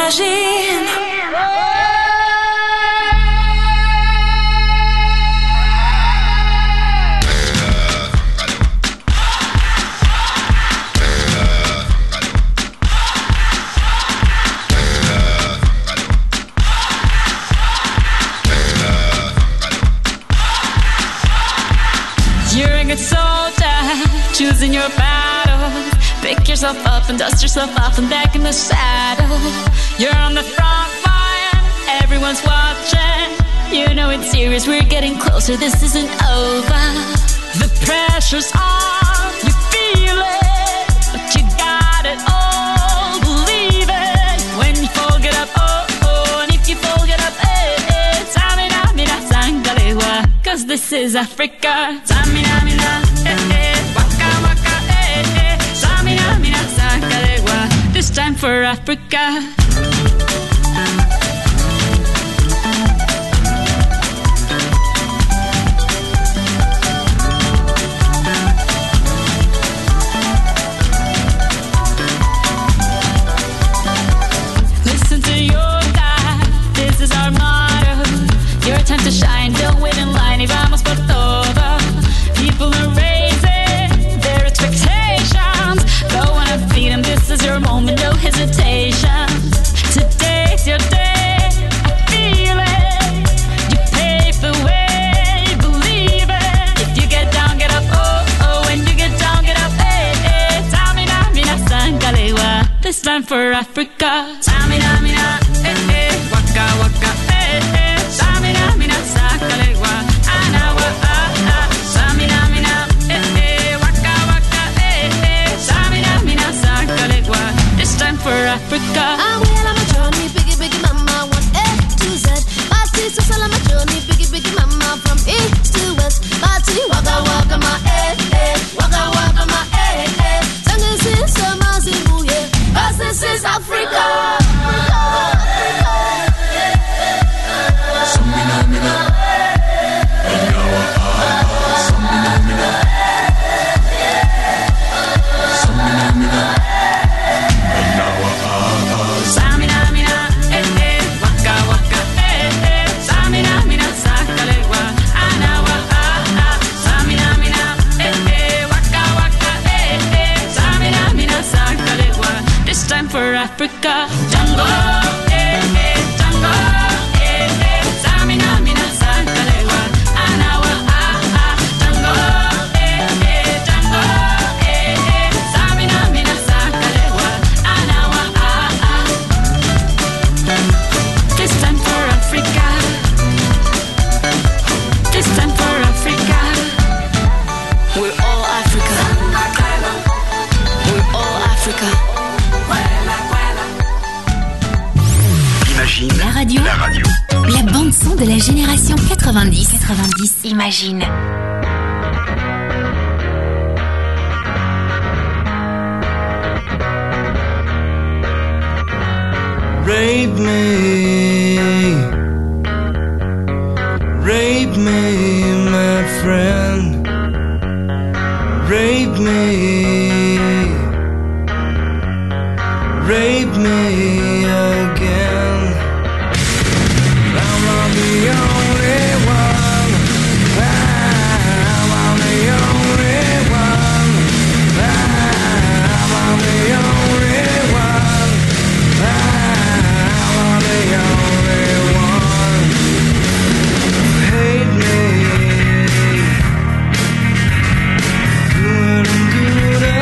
imagine. You're a good soldier, choosing your battle. Pick yourself up and dust yourself off and back in the saddle. You're on the front line, everyone's watching. You know it's serious, we're getting closer, this isn't over. The pressure's on, you feel it, but you got it all, believe it. When you fall, get up, oh, oh, and if you fall, get up, eh, eh. Samina, mina, sangalewa, 'cause this is Africa. Samina, mina, eh, eh, waka, waka, eh, eh. Samina, mina, sangalewa, this time for Africa. Time to shine, don't wait in line, y vamos por todo. People are raising their expectations. Go on and feed them, this is your moment, no hesitation. Today's your day, I feel it. You pave the way, believe it. If you get down, get up, oh, oh. When you get down, get up, eh, eh. Tamina, mina, sangalewa, this time for Africa. Tamina, mina, eh, eh. Waka, waka, eh, eh. Samina, mina, sangalewa, anawa, ah, ah. Samina, mina, eh, eh. Waka, waka, eh, eh. Samina, mina, sangalewa, this time for Africa. I'm well on my journey, biggie, biggie mama, one A to Z. Party, so on my journey, biggie, biggie mama, from east to west. Party, waka, waka, my eh, eh. Waka, waka, my eh, eh. Singing, sing, summer, sing, ooh, yeah. 'Cause this is Africa. Africa, Django, eh, eh, Django, eh, eh. Samina, mina, sangalewa, anawa, ah, ah. Django, eh, eh, Django, eh, eh. Samina, mina, sangalewa, anawa, ah, ah. This time for Africa. This time for Africa. We're all Africa. We're all Africa. La radio. La bande son de la génération 90. 90. Imagine. Rape me, my friend. Rape me again. I'm the only one. I'm the only one. I'm the only one. I'm the only one. Hate me. Good and good.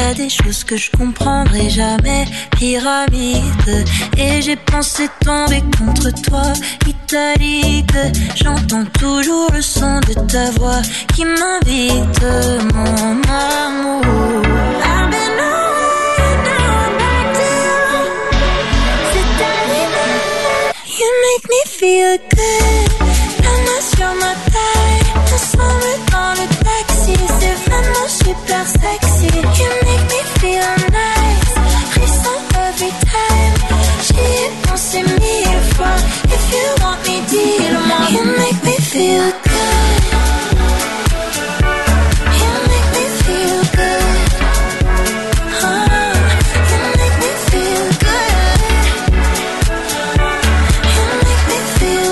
a des choses que je comprendrai jamais. Pyramide, et j'ai pensé tomber contre toi. Italique, j'entends toujours le son de ta voix qui m'invite, mon amour. I've been on, now I'm back to you. C'est arrivé, you make me feel good. La main sur ma taille, ensemble dans le taxi, c'est vraiment super sexy. You make me feel nice, frisson every time. J'y ai pensé 1000 fois. If you want me, dis-le-moi. You make me feel good. You make me feel good. You make me feel good. You make me feel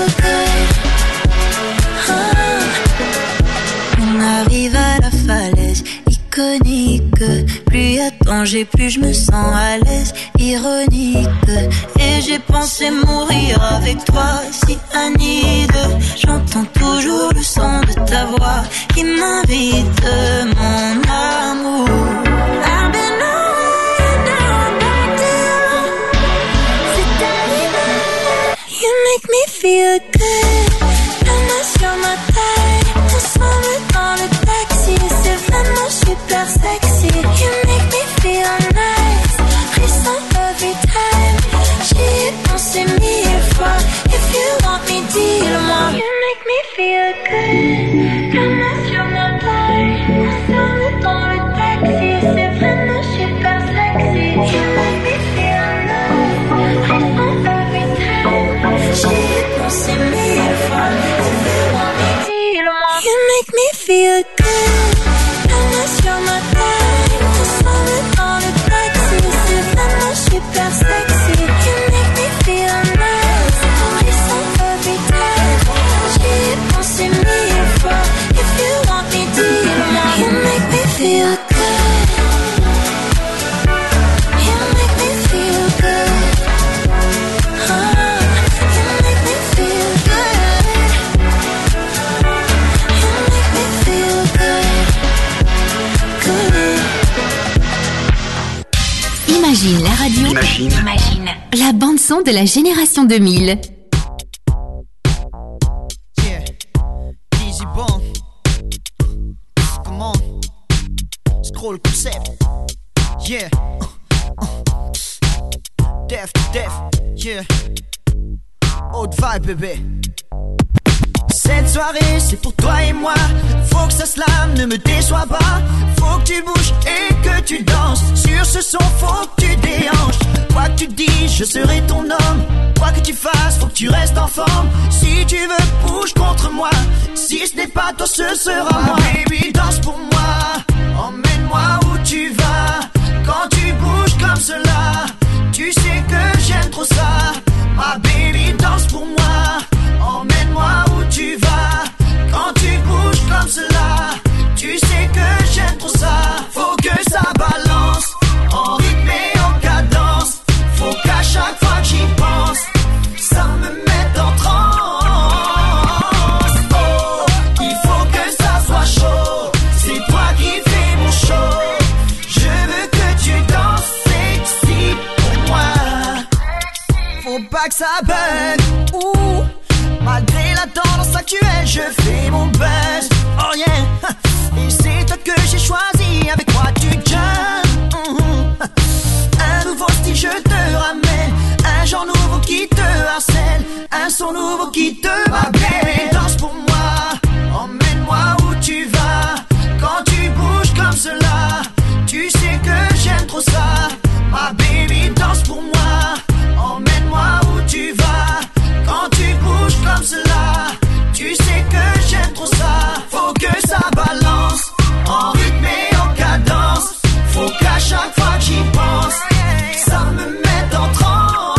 good. On arrive à la falaise iconique. Plus y a danger, plus je me sens à l'aise. Ironique, et j'ai pensé mourir avec toi. Si Anide, j'entends toujours le son de ta voix qui m'invite, mon amour. I've been on, now I'm back to you. C'est arrivé, you make me feel good. La main sur ma taille, ensemble dans le taxi, c'est vraiment super sexy. You make me feel nice, frisson every time. J'y ai pensé 1000 fois. If you want me, dis-le-moi. You make me feel good. La main sur ma taille, ensemble dans le taxi, c'est vraiment super sexy. You make me feel nice, frisson every time. J'y ai pensé 1000 fois. If you want me, dis-le-moi. You make me feel good. La main sur ma taille, ensemble dans le taxi, c'est vraiment super sexy. You make me feel nice, frisson every time. J'y ai pensé 1000 fois. If you want me, dis-le-moi. You make me feel good. You make me feel good. You make me feel good. You make me feel good. Imagine la radio. Imagine. La bande son de la génération 2000. Yeah, easy bomb. Come on, scroll concept. Yeah, def, yeah. Haute vibe, bébé. Cette soirée, c'est pour toi et moi. Faut que ça slame, ne me déçois pas. Faut que tu bouges et que tu danses. Sur ce son, faut que tu déhanches. Quoi que tu dis, je serai ton homme. Quoi que tu fasses, faut que tu restes en forme. Si tu veux, bouge contre moi. Si ce n'est pas toi, ce sera moi. Baby, danse pour moi. Emmène-moi où tu vas. Quand tu bouges comme cela, tu sais que j'aime trop ça. Ma baby, danse pour moi. Emmène-moi où tu vas. Quand tu bouges comme cela, tu sais que j'aime trop ça. Faut que ça balance, en rythme et en cadence. Faut qu'à chaque fois que j'y pense, ça me mette en transe. Oh, il faut que ça soit chaud. C'est toi qui fais mon show. Je veux que tu danses sexy pour moi. Faut pas que ça bug. Ouh. Malgré la tendance actuelle, je fais mon buzz. Oh yeah. Et c'est toi que j'ai choisi. Avec moi tu jumps. Un nouveau style je te ramène. Un genre nouveau qui te harcèle. Un son nouveau qui te rappelle. Danse pour moi. Emmène-moi où tu vas. Quand tu bouges comme cela, tu sais que j'aime trop ça. Ma baby, danse pour moi. Emmène-moi où tu vas. Quand tu bouges comme cela, tu sais que j'aime trop ça. Faut que ça balance, en rythme et en cadence. Faut qu'à chaque fois que j'y pense, ça me mette en transe.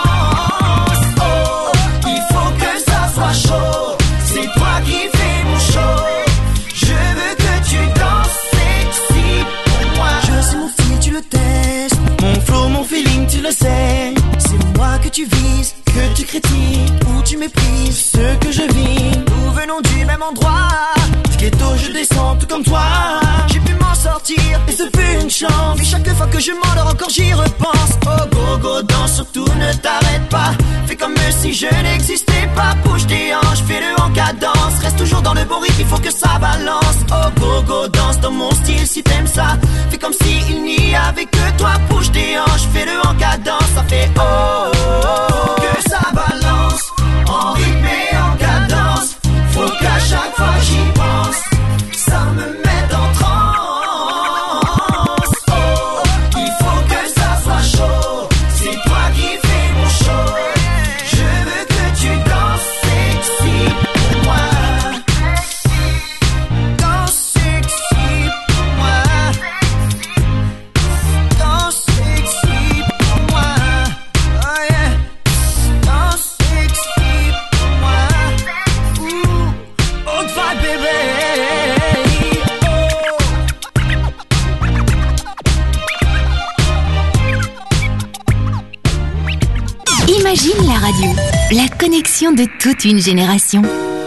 Oh, il faut que ça soit chaud. C'est toi qui fais mon show. Je veux que tu danses sexy pour moi. Je sais mon fil, tu le testes. Mon flow, mon feeling, tu le sais. C'est moi que tu vises, que tu critiques ou tu méprises ce que je vis. Nous venons du même endroit. Du ghetto je descends tout comme toi. J'ai pu m'en sortir sortir. Et ce fut une chance. Et chaque fois que je m'endors encore j'y repense. Oh go go danse, surtout ne t'arrête pas. Fais comme si je n'existais pas. Bouge tes hanches, fais-le en cadence. Reste toujours dans le bon rythme, il faut que ça balance. Oh go go danse dans mon style si t'aimes ça. Fais comme si il n'y avait que toi. Bouge tes hanches, fais-le en cadence. Ça fait oh, oh, oh. Que ça balance en rythme et en cadence. Faut qu'à chaque fois j'y pense, ça me met en transe. Oh, il faut que ça soit chaud. C'est toi qui fais mon show. Je veux que tu danses sexy pour moi. Danse sexy pour moi. Danse sexy pour moi. Oh yeah. Danse sexy pour moi. Ooh, old vibe baby. Imagine la radio, la connexion de toute une génération.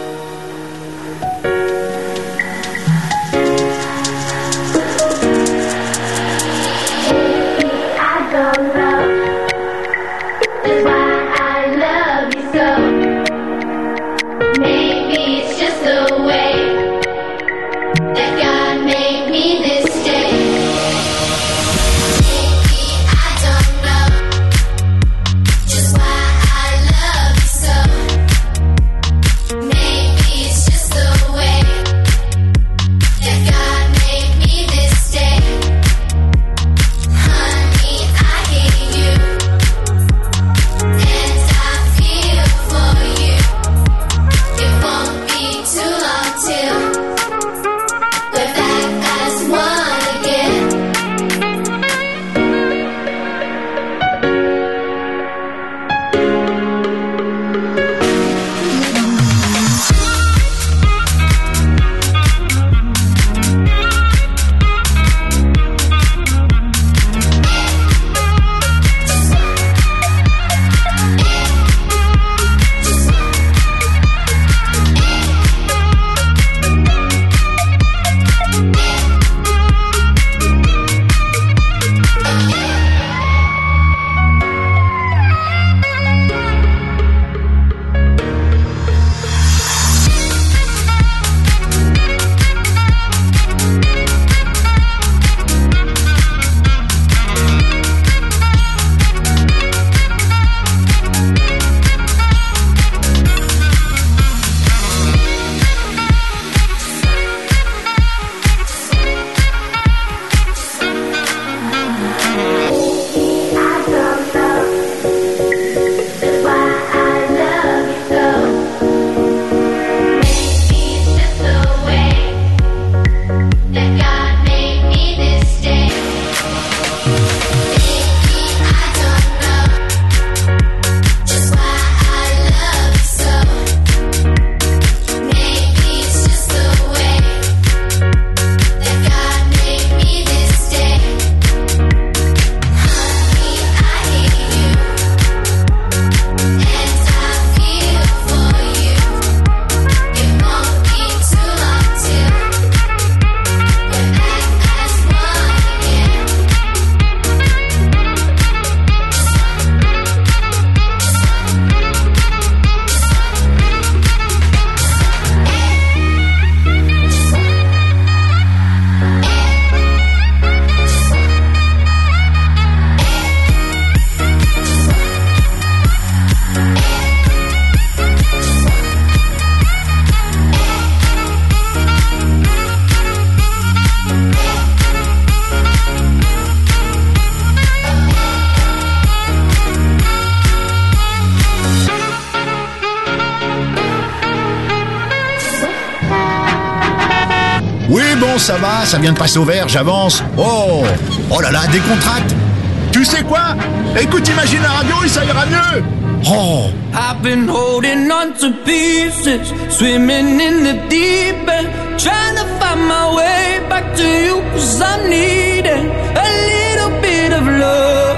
Oui, bon, ça va, ça vient de passer au vert, j'avance. Oh, oh là là, décontracte. Tu sais quoi? Écoute, imagine la radio et ça ira mieux. Oh. I've been holding on to pieces, swimming in the deep end, trying to find my way back to you, 'cause I'm needing a little bit of love,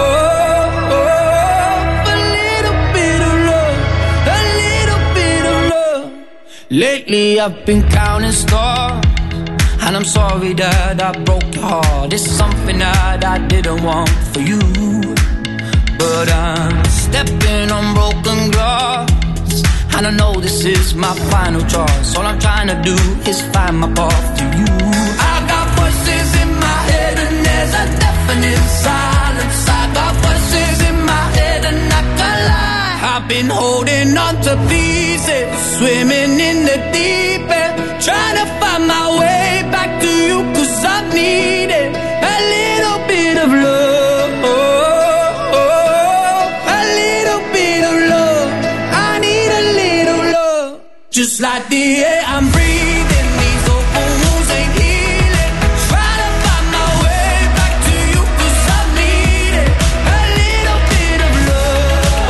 a little bit of love, a little bit of love. Lately I've been counting stars, I And I'm sorry that I broke your heart. It's something that I didn't want for you. But I'm stepping on broken glass, and I know this is my final choice. All I'm trying to do is find my path to you. I got voices in my head and there's a deafening silence. I got voices in my head and I can't lie. I've been holding on to pieces, swimming in the deep end, trying to find my way back to you, 'cause I needed a little bit of love, a little bit of love. I need a little love, just like the air I'm breathing. These open wounds ain't healing. Trying to find my way back to you, 'cause I needed a little bit of love,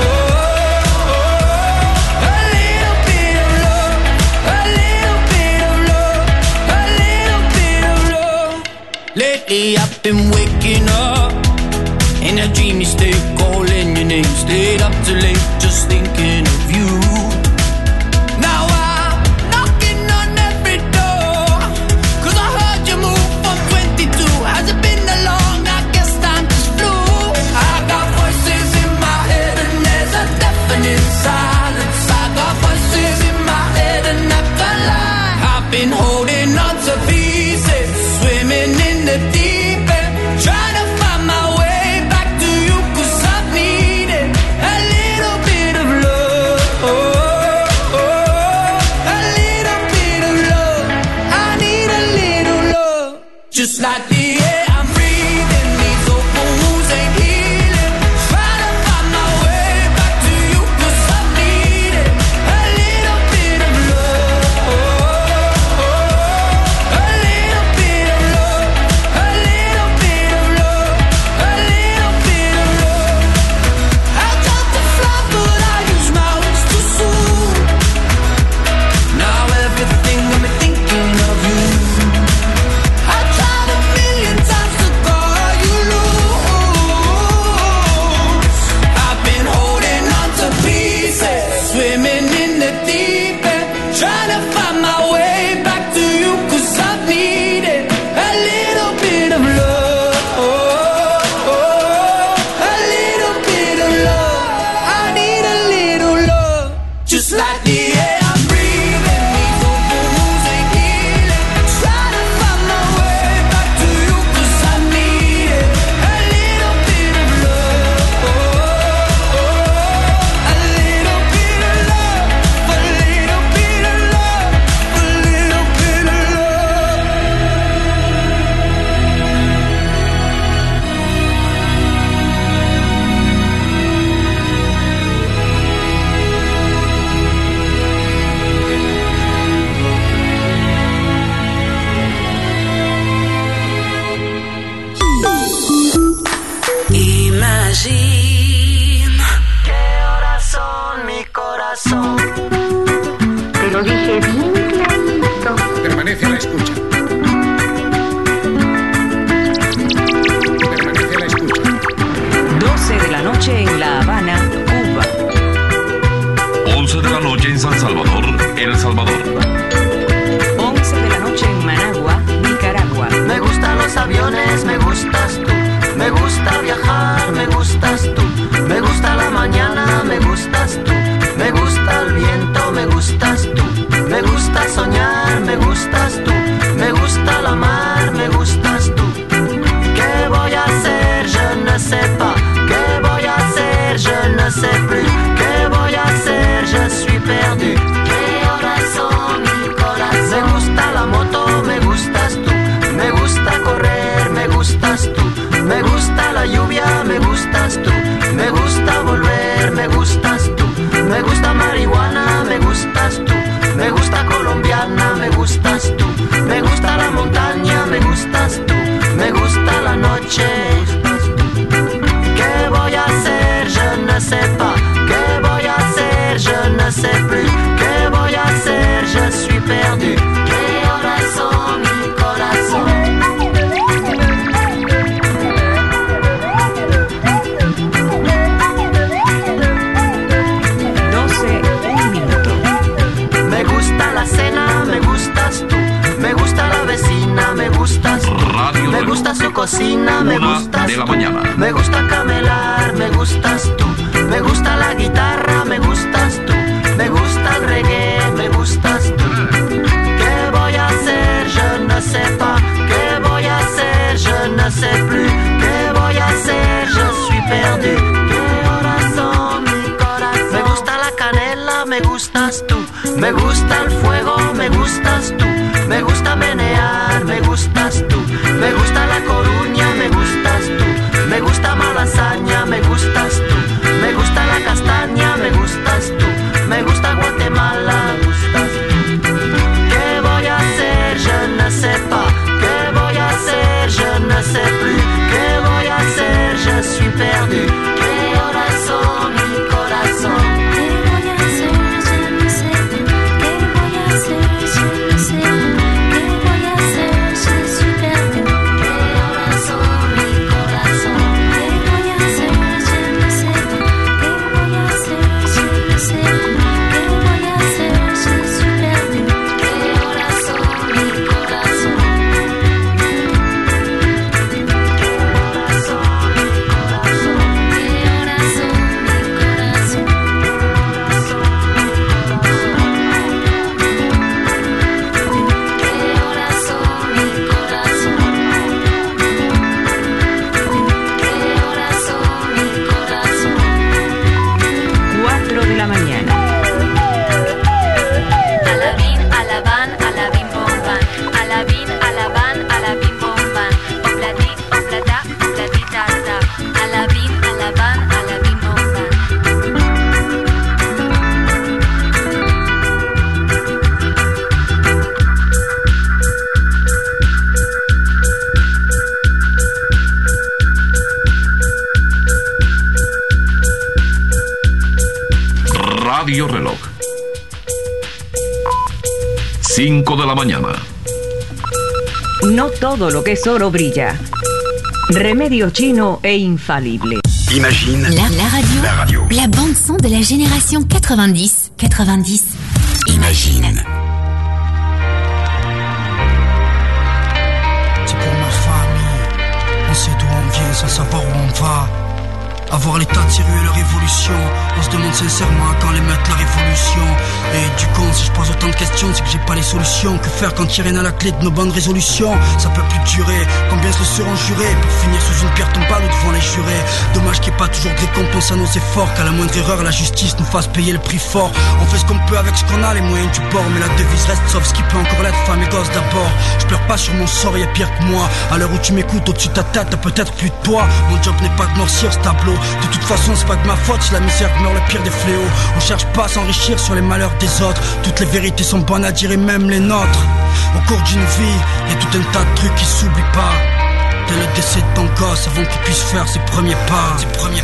a little bit of love, a little bit of love, a little bit of love. Lately I've been waking up in a dreamy state, calling your name. Stayed up too late just thinking of you. Now I'm knocking on every door, 'cause I heard you move from 22. Has it been that long? I guess time just flew. I got voices in my head and there's a deafening silence. I got voices in my head and I can't lie. I've been holding on to pieces, swimming in the deep end, trying to find my way back to you, 'cause I needed a little bit of love, a little bit of love. I need a little love, just like the air I'm breathing. These open wounds ain't healing. Trying to find my way back to you, 'cause I needed a little bit of love, a little bit of love, a little bit of love, a little bit of love. I tried to fly but I used my wings too soon. Now everything got me thinking of you. I tried a million times to call you loose. I've been holding on to pieces, swimming in the deep end, trying to find my way back to you, 'cause I needed a little bit of love, a little bit of love. I need a little love, just like the air I'm breathing. These open wounds ain't healing. Trying to find my way back to you, 'cause I needed a little bit of love, a little bit of love, a little bit of love, a little bit of love. Imagine. ¿Qué horas son, mi corazón? Te lo dije bien clarito. Permanece a la escucha. Permanece a la escucha. 12 de la noche en La Habana, Cuba. 11 de la noche en San Salvador, El Salvador. 11 de la noche en Managua, Nicaragua. Me gustan los aviones, me gustas tú. Me gusta viajar, me gustas tú. Me gusta la mañana, me gustas tú. Me gusta el viento, me gustas tú. Me gusta soñar, me gustas tú. Me gusta la mar, me gustas tú. ¿Qué voy a hacer? Je ne sais pas. ¿Qué voy a hacer? Je ne sais plus. ¿Qué voy a hacer? Je suis perdu. ¿Qué horas son, mi corazón? Me gusta la moto, me gustas tú. Me gusta correr, me gustas tú. Me gusta la lluvia, me gustas tú. Me gusta volver, me gustas tú. Me gusta marihuana, me gustas tú. Me gusta colombiana, me gustas tú. Me gusta la montaña, me gustas tú. Me gusta la noche. ¿Qué voy a hacer? Je ne sais pas. ¿Qué voy a hacer? Je ne sais plus. ¿Qué voy a hacer? Je suis perdu. ¿Qué horas son, mi corazón? cocina, me gustas de la tú. mañana. Me gusta camelar, me gustas tú. Me gusta la guitarra, me gustas tú. Me gusta el reggae, me gustas tú. ¿Qué voy a hacer? Je ne sais pas. ¿Qué voy a hacer? Je ne sais plus. ¿Qué voy a hacer? Je suis perdu. ¿Qué horas son, mi corazón? Me gusta la canela, me gustas tú. Me gusta el fuego, me gustas tú. Me gusta menear, me gustas tú. Me gusta La Coruña, me gustas tú. Me gusta Malasaña, me gustas tú. Me gusta la castaña, me gustas tú. Me gusta Guatemala, me gustas tú. ¿Qué voy a hacer? Je ne sais pas. ¿Qué voy a hacer? Je ne sais plus. ¿Qué voy a hacer? Je suis perdu. ¿Qué horas son, mi corazón? ¿Qué voy a hacer? Je ne sais pas. ¿Qué voy a hacer? Je ne sais pas. ¿Qué voy a hacer? Je suis perdu. ¿Qué horas son, mi corazón? ¿Qué voy a hacer? Je ne sais pas. ¿Qué voy a hacer? Je ne sais pas. ¿Qué voy a hacer? Je suis perdu. ¿Qué horas son, mi corazón? Radio Reloj. 5 de la mañana. No todo lo que es oro brilla. Remedio chino e infalible. Imagine la radio. La bande son de la génération 90. Imagine. C'est pour ma famille. On sait d'où on vient sans savoir où on va. Avoir l'état de ces ruelles, leur évolution. On se demande sincèrement à quand les mettre la révolution. Et du con, si je pose autant de questions, c'est que j'ai pas les solutions. Que faire quand il y a rien à la clé de nos bonnes résolutions? Ça peut plus durer, combien se le seront jurés pour finir sous une pierre tombale ou devant les jurés. Dommage qu'il n'y ait pas toujours de récompense à nos efforts. Qu'à la moindre erreur, la justice nous fasse payer le prix fort. On fait ce qu'on peut avec ce qu'on a, les moyens du bord. Mais la devise reste sauf ce qui peut encore l'être, femme et gosse d'abord. Je pleure pas sur mon sort, y'a pire que moi. À l'heure où tu m'écoutes, au-dessus de ta tête, t'as peut-être plus de poids. Mon job n'est pas de noircir ce tableau. De toute façon c'est pas de ma faute si la misère meurt le pire des fléaux. On cherche pas à s'enrichir sur les malheurs des autres. Toutes les vérités sont bonnes à dire et même les nôtres. Au cours d'une vie, y'a tout un tas de trucs qui s'oublient pas. Dès le décès de ton gosse avant qu'il puisse faire ses premiers pas.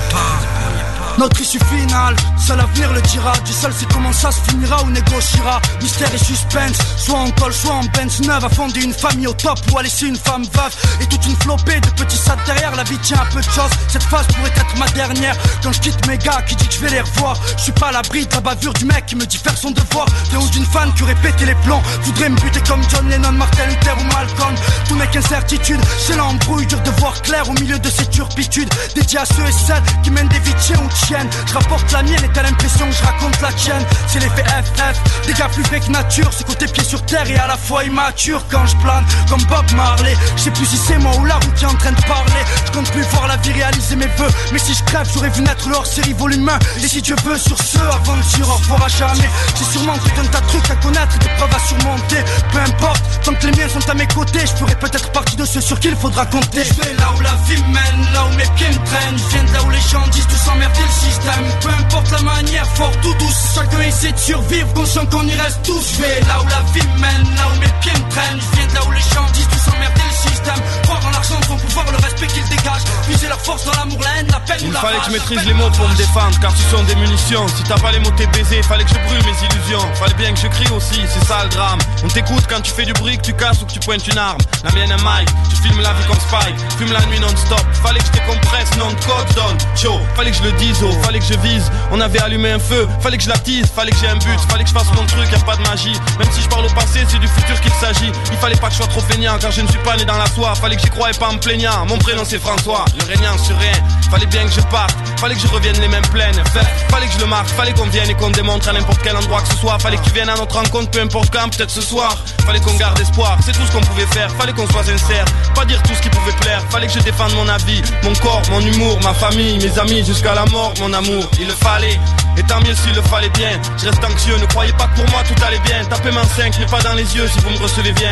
Notre issue finale, seul l'avenir le dira. Dieu seul sait comment ça se finira ou négociera. Mystère et suspense, soit en col, soit en Benz neuve. À fonder une famille au top ou à laisser une femme veuve. Et toute une flopée de petits sats derrière. La vie tient un peu de choses, cette phase pourrait être ma dernière. Quand je quitte mes gars qui dit que je vais les revoir. Je suis pas à l'abri de la bavure du mec qui me dit faire son devoir. Viens ou d'une fan qui aurait pété les plombs. Voudrait me buter comme John Lennon, Martin Luther ou Malcolm. Tout n'est qu'incertitude, c'est l'embrouille, dur de voir clair au milieu de ces turpitudes. Dédié à ceux et celles qui mènent des vies de chiens ou de chiennes. Je rapporte la mienne et t'as l'impression que je raconte la tienne. C'est l'effet FF, des gars plus vrai que nature. Ce côté pied sur terre et à la fois immature. Quand je plane comme Bob Marley, je sais plus si c'est moi ou la route qui est en train de parler. Je compte plus voir la vie réaliser mes vœux. Mais si je crève j'aurais vu naître le hors-série volume 1. Et si Dieu veut sur ce, avant de dire au revoir à jamais. J'ai sûrement tout un tas de trucs à connaître et des preuves à surmonter. Peu importe, tant que les miens sont à mes côtés, je ferai peut-être partie de ceux sur qui il faudra compter. Je vais là où la vie mène, là où mes pieds me traînent. Je viens de là où les gens disent tous emmerder le système. Peu importe la manière, fort ou douce, chacun essaie de survivre, conscient qu'on y reste tous. Je vais là où la vie mène, là où mes pieds me traînent. Je viens de là où les gens disent tous emmerder le système. Croire en l'argent, son pouvoir, le respect qu'il dégage. Puiser la force dans l'amour, la haine, la peine ou la rage. Il fallait que je maîtrise les mots pour me défendre, car ce sont des munitions. Si t'as pas les mots t'es baisé, fallait que je brûle mes illusions. Fallait bien que je crie aussi, c'est ça le drame. On t'écoute quand tu fais du bruit, que tu casses ou que tu pointes une arme. La mienne est Mike, tu filmes la vie comme Spike. Fume la nuit non-stop, fallait que je décompresse, non de code zone. Chaud, fallait que je le dise, oh, fallait que je vise. On avait allumé un feu, fallait que je l'attise, fallait que j'ai un but, fallait que je fasse mon truc, y'a pas de magie. Même si je parle au passé, c'est du futur qu'il s'agit. Il fallait pas que je sois trop feignant, car je ne suis pas né dans la soie. Fallait que j'y croie et pas en plaignant. Mon prénom c'est François, le régnant sur rien. Fallait bien que je parte, fallait que je revienne les mêmes pleines. Fallait que je le marque, fallait qu'on vienne et qu'on démontre à n'importe quel endroit que ce soit. Fallait que tu viennes à notre rencontre, peu importe quand, peut-être ce soir. Fallait qu'on garde espoir, c'est tout ce qu'on pouvait faire. Fallait qu'on soit sincère, pas dire tout ce qui pouvait plaire. Fallait que je défende mon avis, mon corps, mon humour, ma famille, mes amis, jusqu'à la mort, mon amour. Il le fallait, et tant mieux s'il le fallait bien. Je reste anxieux, ne croyez pas que pour moi tout allait bien. Tapez-moi 5, mais pas dans les yeux si vous me recevez bien.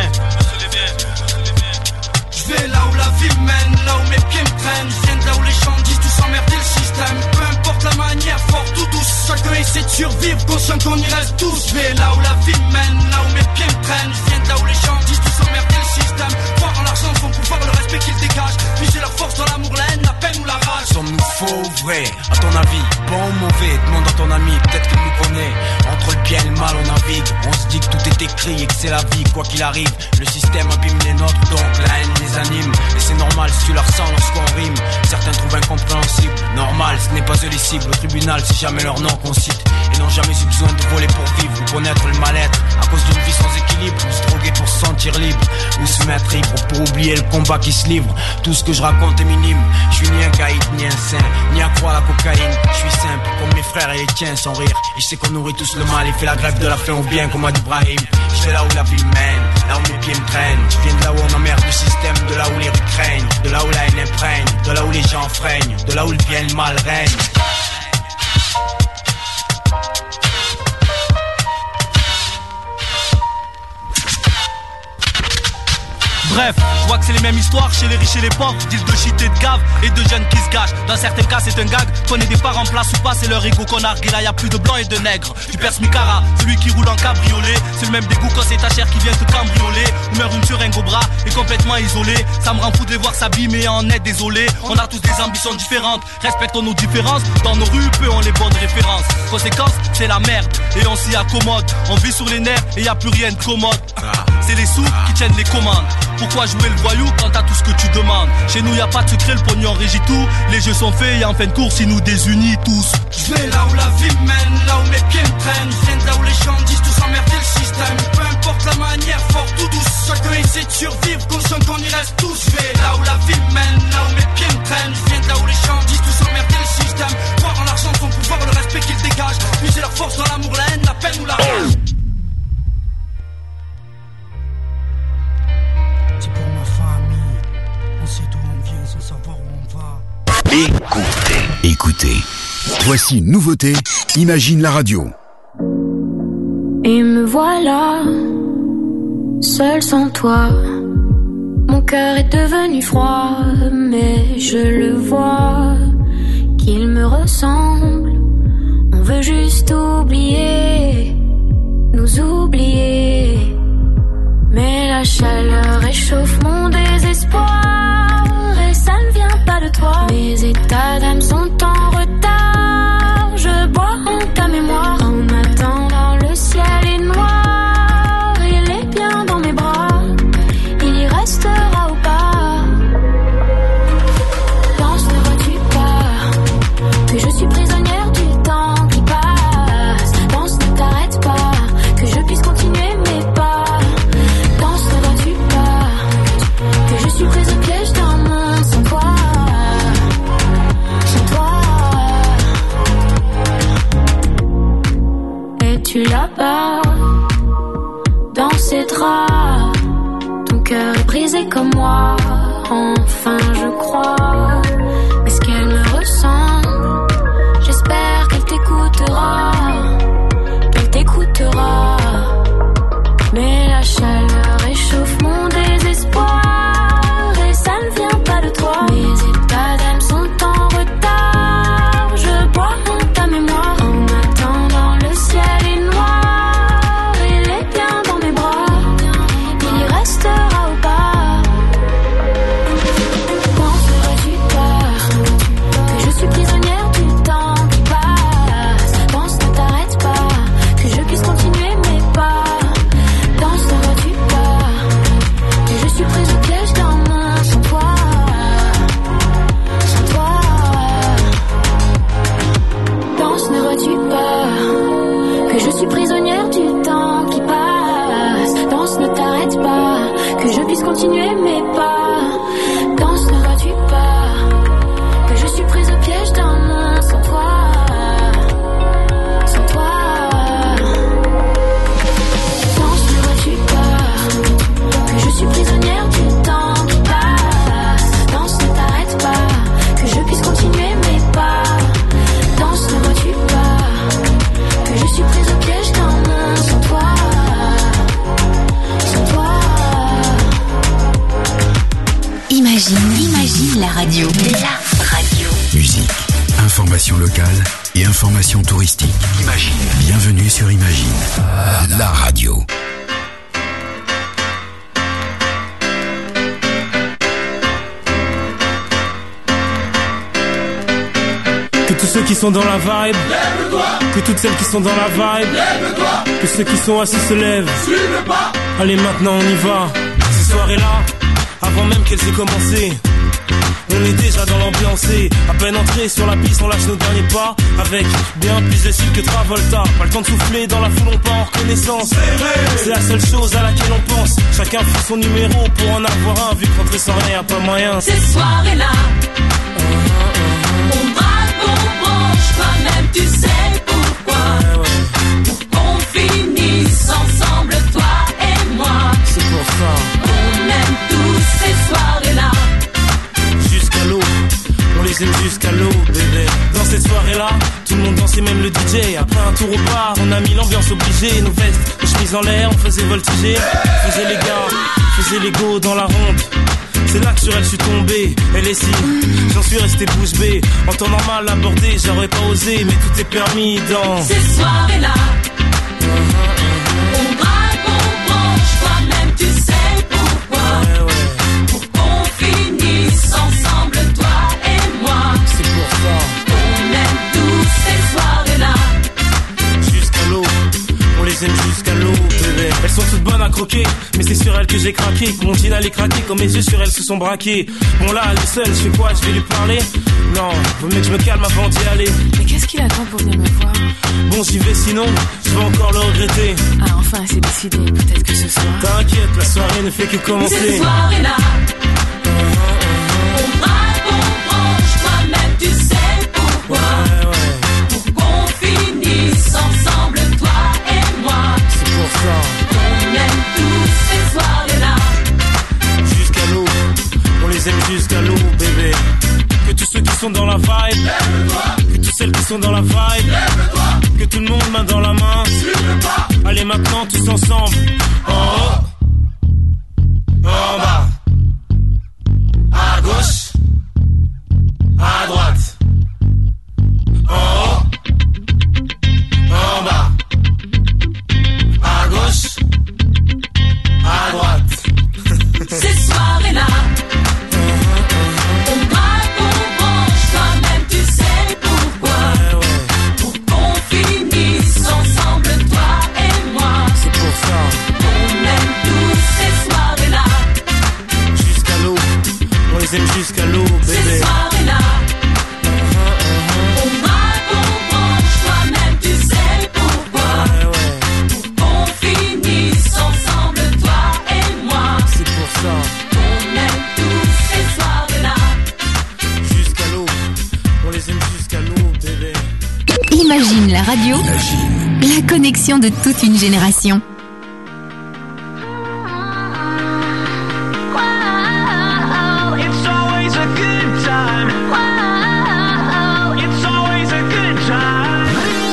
Je vais là où la vie mène, là où mes pieds me traînent. Je viens de là où les gens disent tous emmerder le système. Peu importe la manière, fort ou douce, chacun essaie de survivre, conscient qu'on y reste tous. Je vais là où la vie mène, là où mes pieds me traînent. Je viens de là où les gens disent tous emmerder le système. Croire en l'argent, son pouvoir, le respect qu'ils dégagent. Puiser leur force dans l'amour, la haine, la peine ou la rage. Sommes-nous faux ou vrai, à ton avis? Bon ou mauvais, demande à ton ami, peut-être qu'il nous connaît. Entre le bien et le mal on navigue. On se dit que tout est écrit et que c'est la vie, quoi qu'il arrive. Le système abîme les nôtres, donc la haine les anime. Et c'est normal si tu la ressens lorsqu'on rime. Certains trouvent incompréhensible, normal, ce n'est pas eux les cibles. Au tribunal c'est jamais leur nom qu'on cite. Et n'ont jamais eu besoin de voler pour vivre ou connaître le mal-être. À cause d'une vie sans équilibre, ou se droguer pour se sentir libre, ou se mettre libre pour oublier le combat qui se livre. Tout ce que je raconte est minime. Je suis ni un caïd, ni un saint, ni accro à la cocaïne. Je suis simple, comme mes frères et les tiens sans rire. Et je sais qu'on nourrit tous le mal et fait la grève de la faim au bien comme a dit Brahim. Je vais là où la vie mène, là où mes pieds me traînent. Je viens de là où on emmerde le système, de là où les rues craignent, de là où la haine imprègne, de là où les gens freinent, de là où le bien et le mal règne. Bref, je vois que c'est les mêmes histoires chez les riches et les pauvres. Deal de shit et de gave et de jeunes qui se cachent. Dans certains cas c'est un gag, qu'on ait des parents en place ou pas, c'est leur ego qu'on argue. Et là y'a plus de blancs et de nègres. Tu perces Micara, celui qui roule en cabriolet. C'est le même dégoût quand c'est ta chair qui vient te cambrioler. Ou meurt une seringue au bras et complètement isolé. Ça me rend fou de les voir s'abîmer en est désolé. On a tous des ambitions différentes, respectons nos différences. Dans nos rues, peu ont les bonnes références. Conséquence, c'est la merde et on s'y accommode. On vit sur les nerfs et y a plus rien de commode. C'est les sous qui tiennent les commandes. Pourquoi jouer le voyou quand t'as tout ce que tu demandes? Chez nous y a pas de secret, le pognon régit tout. Les jeux sont faits et en fin de course ils nous désunit tous. Je vais là où la vie mène, là où mes pieds me traînent. Je viens de là où les gens disent tous emmerder le système. Peu importe la manière, fort ou douce, chacun essaie de survivre, conscient qu'on y reste tous. Je vais là où la vie mène, là où mes pieds me traînent. Je viens de là où les gens disent tous emmerder le système. Croire en l'argent, son pouvoir, le respect qu'ils dégagent. Puiser leur force dans l'amour, la haine, la peine ou la rage. C'est pour ma famille, on sait d'où on vient sans savoir où on va. Écoutez. Voici une nouveauté, Imagine la radio. Et me voilà, seul sans toi. Mon cœur est devenu froid, mais je le vois, qu'il me ressemble. On veut juste oublier, nous oublier. Mais la chaleur réchauffe mon désespoir, et ça ne vient pas de toi. Mes états d'âme sont en retard, je bois en ta mémoire. En attendant le ciel est noir, il est bien dans mes bras, il y restera ou pas. Danse, ne vois-tu pas que je suis prisonnière du temps qui passe? Danse, ne t'arrête pas, que je puisse continuer mes pas. Danse, ne vois-tu pas que je suis prise au piège d'un monde sans toi, sans toi. Es-tu là-bas, dans ces draps? Ton cœur est brisé comme moi, enfin je crois. Est-ce qu'elle me ressemble? J'espère qu'elle t'écoutera, qu'elle t'écoutera. Mais la chaleur réchauffe mon désespoir, et ça ne vient pas de toi. Mes états d'âme sont en retard, je bois en ta mémoire. En attendant le ciel est noir, il est bien dans mes bras, il y restera ou pas. Danse, ne vois-tu pas Imagine la radio. La radio. Musique, information locale et information touristique. Imagine. Bienvenue sur Imagine, la radio. Que tous ceux qui sont dans la vibe, lève-toi. Que toutes celles qui sont dans la vibe, lève-toi. Que ceux qui sont assis se lèvent, suis le pas. Allez maintenant on y va. Ces soirées-là, avant même qu'elles aient commencé, on est déjà dans l'ambiance. À peine entré sur la piste, on lâche nos derniers pas avec bien plus de style que Travolta. Pas le temps de souffler, dans la foule on part en reconnaissance. C'est la seule chose à laquelle on pense. Chacun fait son numéro pour en avoir un. Vu que rentrer sans rien, pas moyen. Ces soirées-là, on braque, on branche. Toi-même tu sais pourquoi. Pour qu'on finisse ensemble, toi et moi. C'est pour ça. On aime tous ces soirées-là. Jusqu'à l'eau, on les aime jusqu'à l'eau, bébé. Dans cette soirée-là, tout le monde dansait, même le DJ. Après un tour au bar, on a mis l'ambiance obligée. Nos vestes, nos chemises en l'air, on faisait voltiger. On faisait les gars, on faisait les go dans la ronde. C'est là que sur elle je suis tombé, elle est si. J'en suis resté bouche bée. En temps normal abordé, j'aurais pas osé. Mais tout est permis dans ces soirées-là. On braque, on branche. Toi-même tu sais pourquoi. Pour qu'on finisse ensemble, toi et moi. C'est pour ça. On aime tous ces soirées-là. Jusqu'à l'eau, on les aime jusqu'à l'eau, bébé. Elles sont toutes bonnes à croquer, mais c'est sur elles que j'ai craqué. Que mon jean allait craquer, quand mes yeux sur elles se sont braqués. Bon là, elle est seule, je fais quoi? Je vais lui parler? Non, vaut mieux que je me calme avant d'y aller. Mais qu'est-ce qu'il attend pour venir me voir? Bon, j'y vais sinon, je vais encore le regretter. Ah, enfin, c'est décidé, peut-être que ce soir. T'inquiète, la soirée ne fait que commencer. Ces soirées-là, on braque, on branche. Toi-même tu sais pourquoi. Pour qu'on finisse ensemble, toi et moi. C'est pour ça. On aime tous ces soirées-là. Jusqu'à l'eau, on les aime jusqu'à l'eau, bébé. Que tous ceux qui sont dans la vibe, lève-toi. Que toutes celles qui sont dans la vibe, lève-toi. Que tout le monde main dans la main, suis le pas. Allez maintenant tous ensemble. En haut, en bas, à gauche, à droite. En haut, en bas, à gauche, à droite. Ces soirées-là, on braque, on branche. Toi-même tu sais pourquoi. Pour qu'on finisse ensemble, toi et moi. C'est pour ça. On aime tous ces soirées-là. Jusqu'à l'eau, on les aime jusqu'à l'eau, bébé. Ces soirées-là, on braque, on branche. Toi-même tu sais pourquoi. Pour qu'on finisse ensemble, toi et moi. C'est pour ça. On aime tous ces soirées-là. Jusqu'à l'eau, on les aime jusqu'à l'eau, bébé. Imagine la radio. La connexion de toute une génération. It's always a good time. It's always a good time.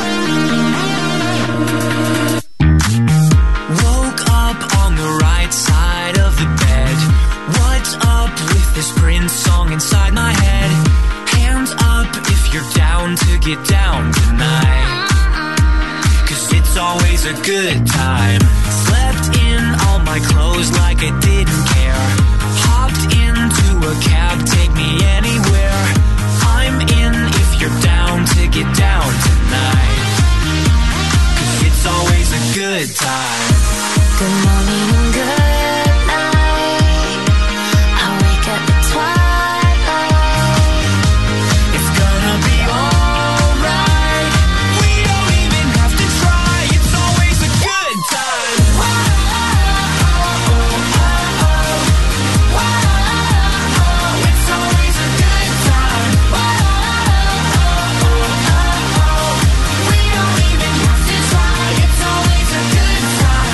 Woke up on the right side of the bed. What's up with this Prince song inside my head? Hands up if you're down to get down tonight. 'Cause it's always a good time. Slept in all my clothes like I didn't care. Hopped into a cab, take me anywhere. I'm in if you're down to get down tonight. 'Cause it's always a good time. Good morning and good night. I wake up at twilight. It's gonna be alright. We don't even have to try. It's always a good time. It's always a good time. We don't even have to try. It's always a good time.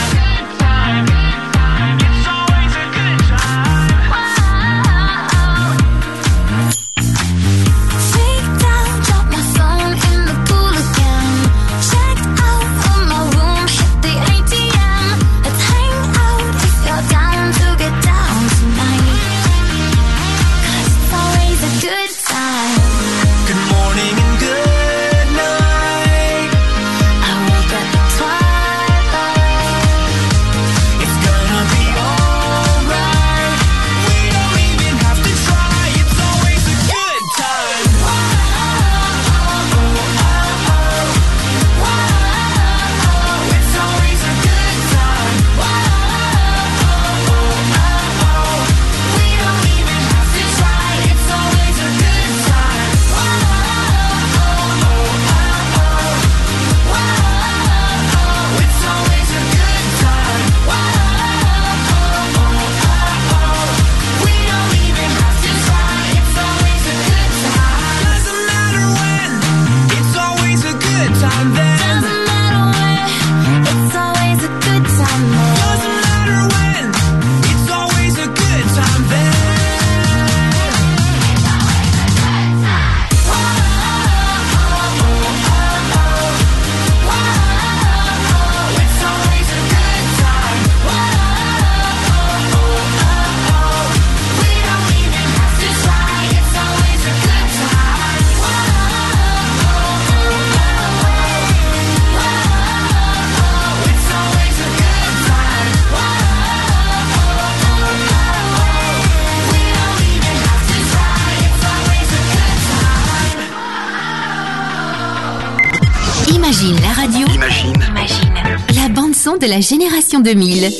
Imagine la radio. Imagine la bande son de la génération 2000.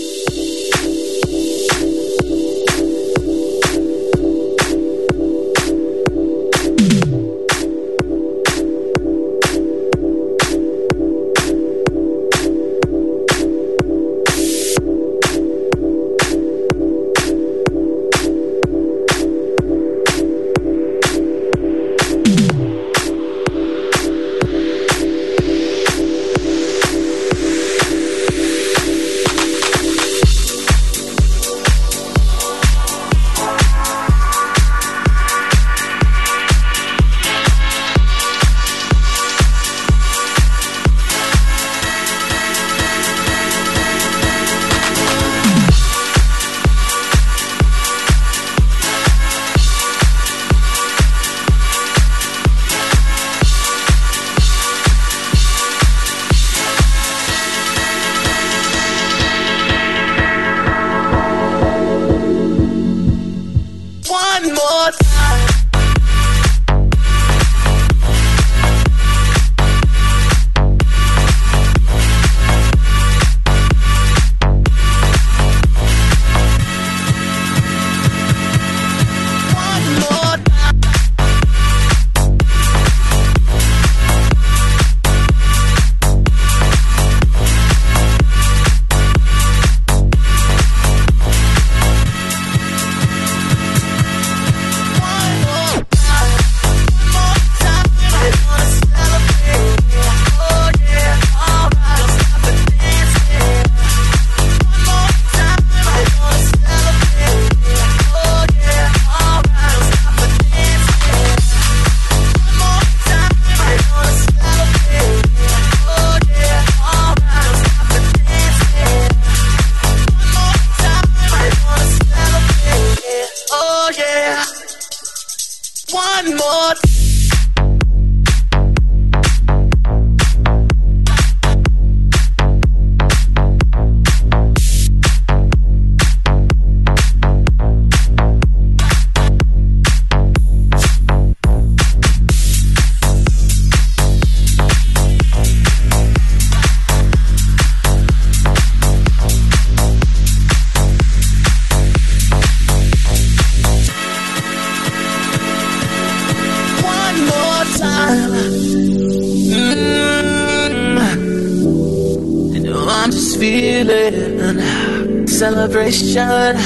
Celebration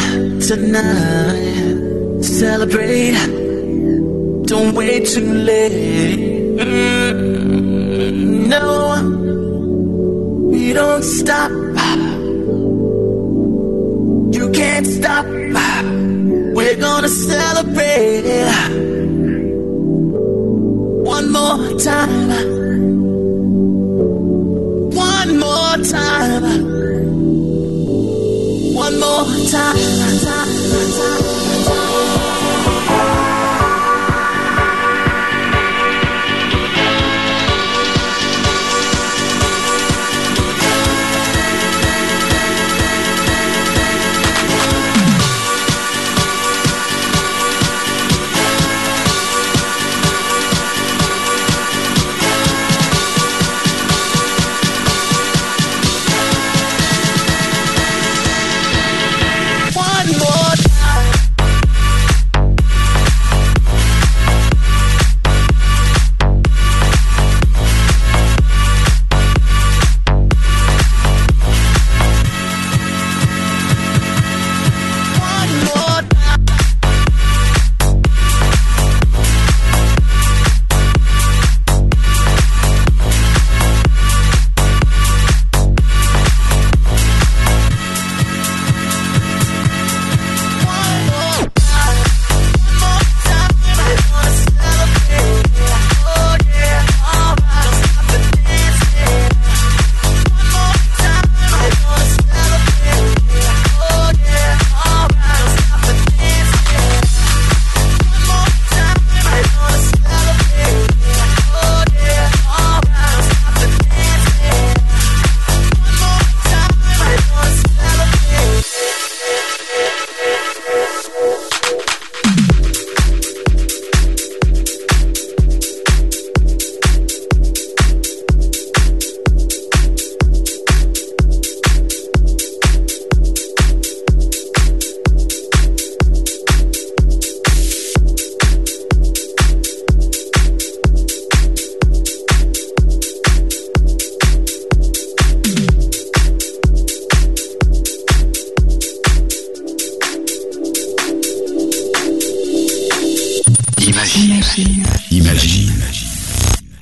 tonight. Celebrate. Don't wait too late. No, we don't stop. You can't stop. We're gonna celebrate. One more time. One more time. One more time.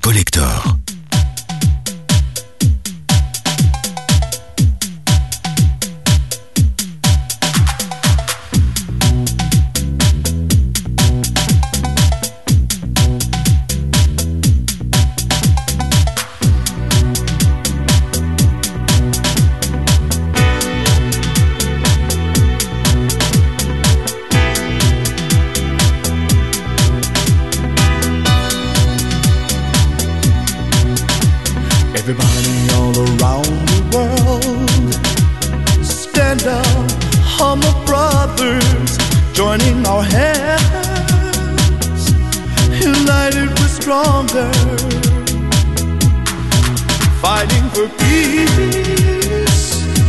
Collector. Everybody all around the world, stand up, humble brothers, joining our hands, united we're stronger, fighting for peace,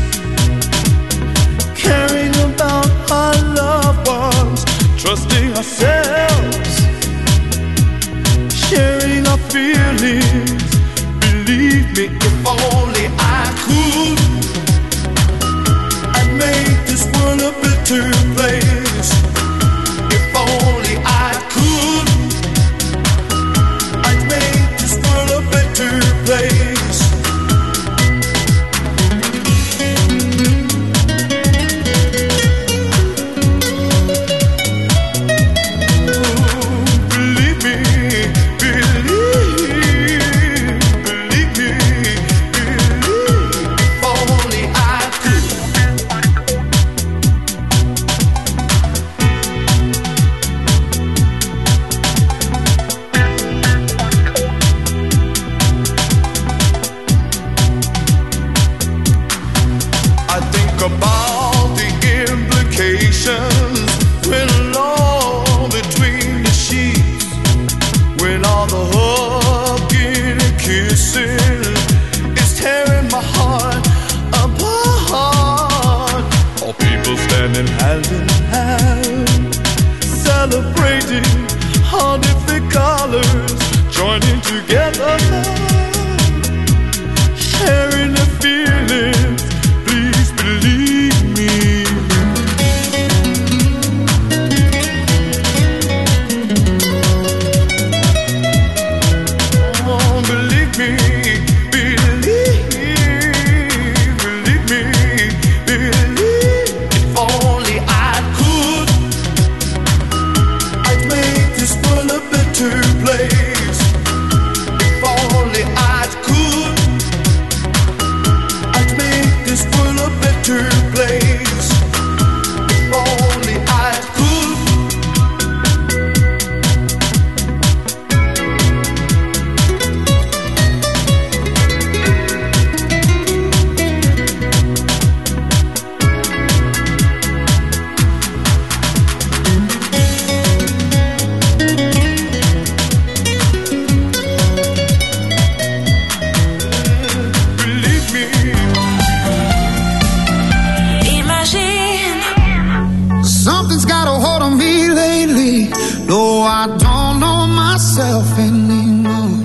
caring about our loved ones, trusting ourselves, sharing our feelings. Believe me, if only I could, I'd make this world a better place. If only I could, I'd make this world a better place. Believe me, about the implications when alone between the sheets, when all the hugging and kissing is tearing my heart apart. All people standing hand in hand, celebrating all different colors, joining together, sharing their feelings. Believe me. Oh, believe me, believe me, believe. If only I could, I'd make this world a better place. If only I could, I'd make this world a better place. If only I could. Believe me. Something's got a hold on me lately. No, I don't know myself anymore.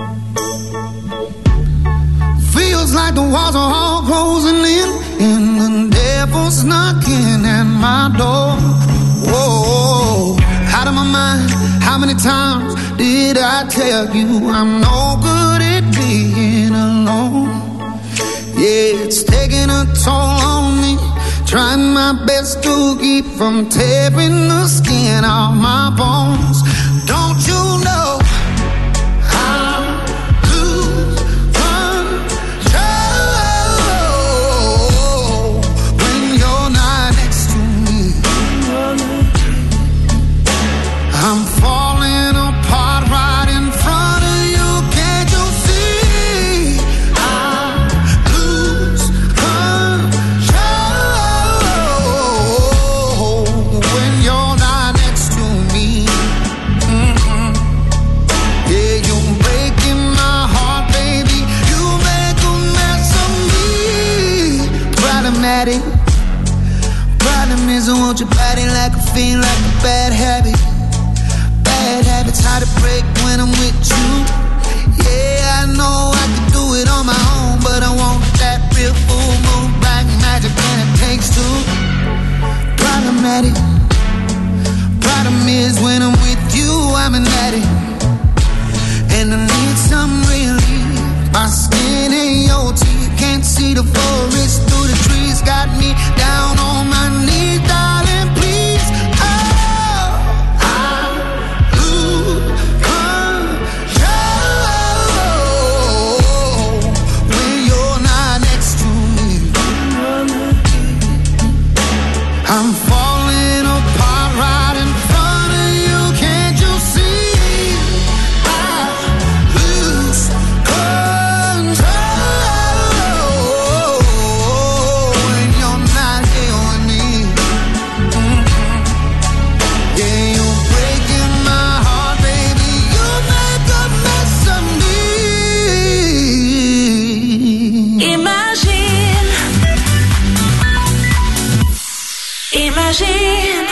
Feels like the walls are all closing in, and the devil's knocking at my door. Whoa, out of my mind. How many times did I tell you I'm no good at being alone? Yeah, it's taking a toll on me. Trying my best to keep from tearing the skin off my bones. Don't you know I lose control when you're not next to me? I'm falling apart right in front of you. Can't you see? I lose control when you're not next to me. Yeah, you're breaking my heart, baby. You make a mess of me. Problematic. Problem is I want your body like a fiend, like a bad habit. Bad habits hard to break when I'm with you. Yeah, I know I can do it on my own, but I want that real full moon, black magic, and it takes two. Problematic. Problem is when I'm with you, I'm an addict, and I need some imagine.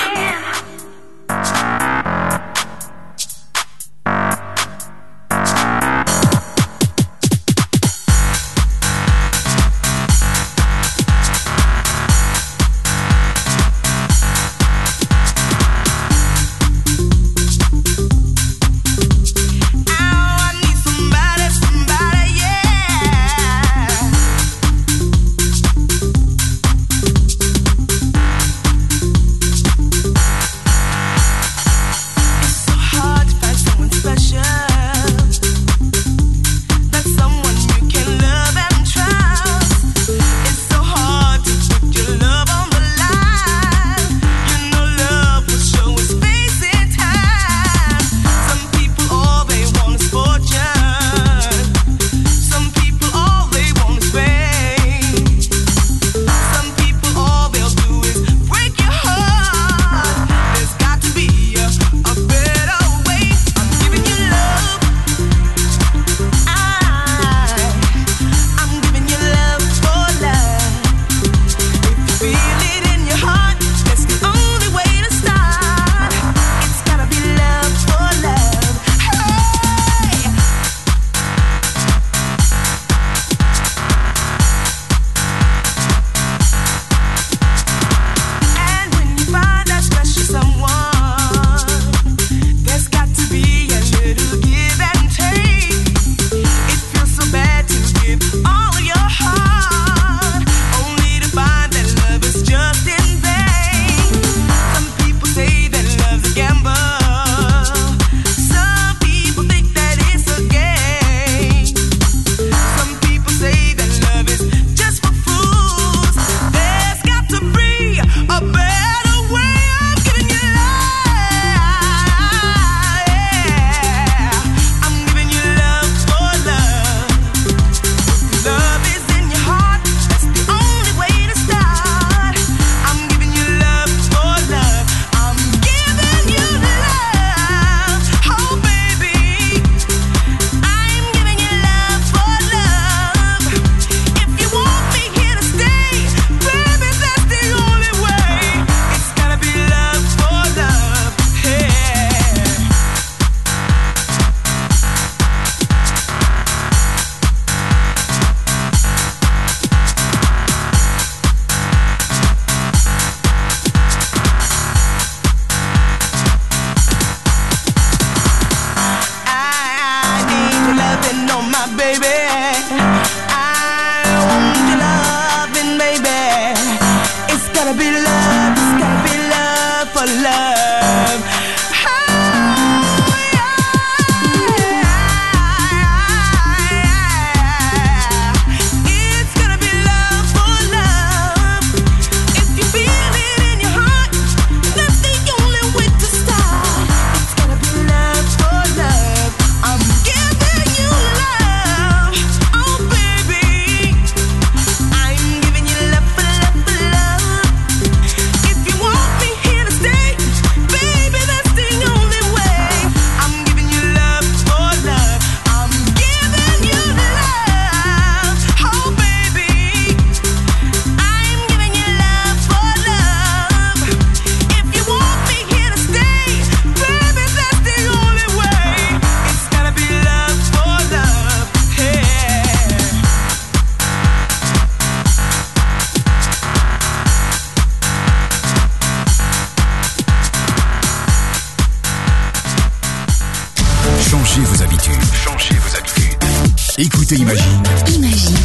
Écoutez Imagine. Imagine.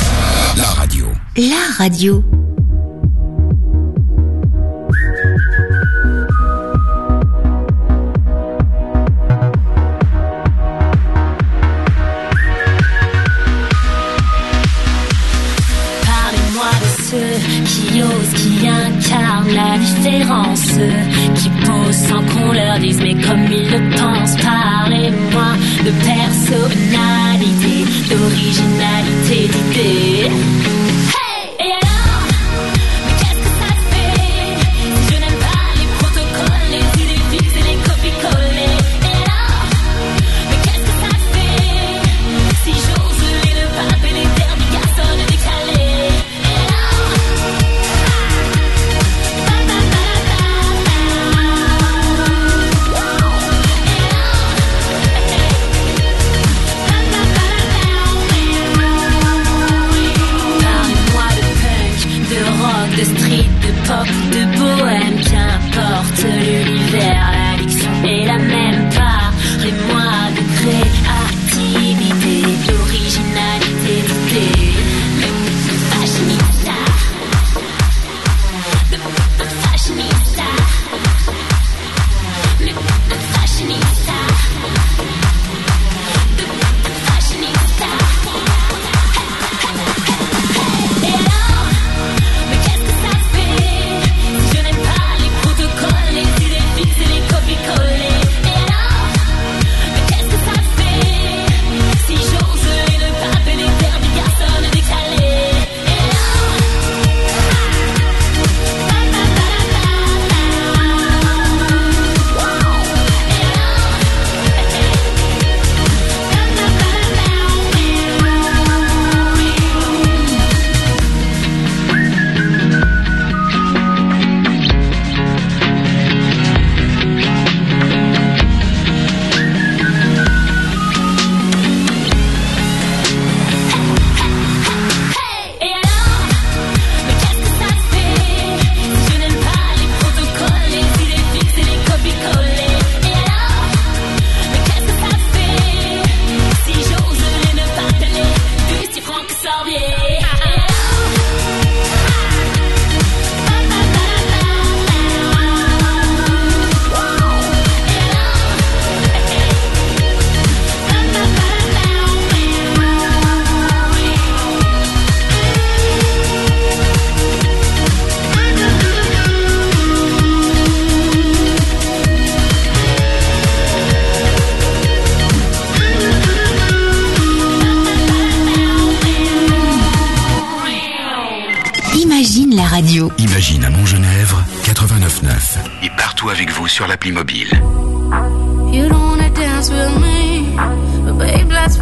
La radio. La radio. Parlez-moi de ceux qui osent, qui incarnent la différence, qui posent sans qu'on leur dise mais comme ils le pensent. Parlez-moi de personnalité, d'originalité, d'idée. Bye. Imagine la radio. Imagine à Montgenèvre, 89.9. Et partout avec vous sur l'appli mobile. You don't wanna dance with me, but babe, let's